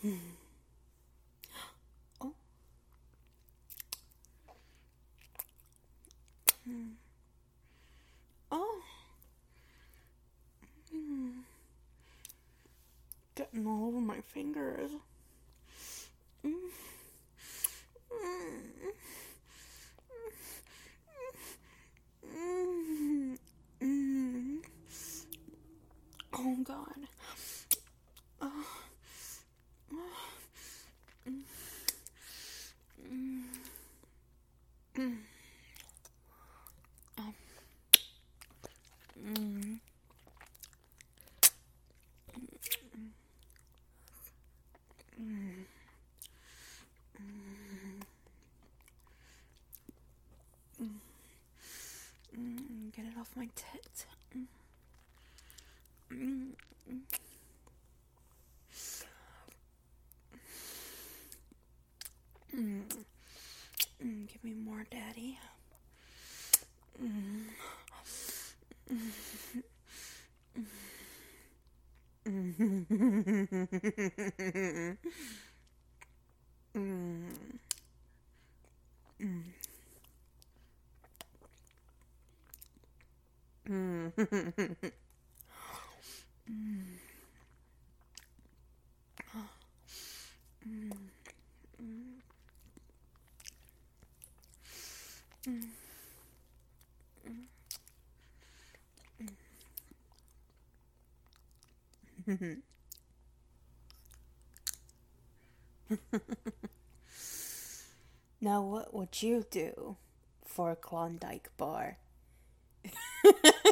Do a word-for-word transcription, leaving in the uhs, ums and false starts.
Oh. Oh. Getting all over my fingers. Oh God. Oh. Get it off my tits. Give me more, Daddy. Now, what would you do for a Klondike bar?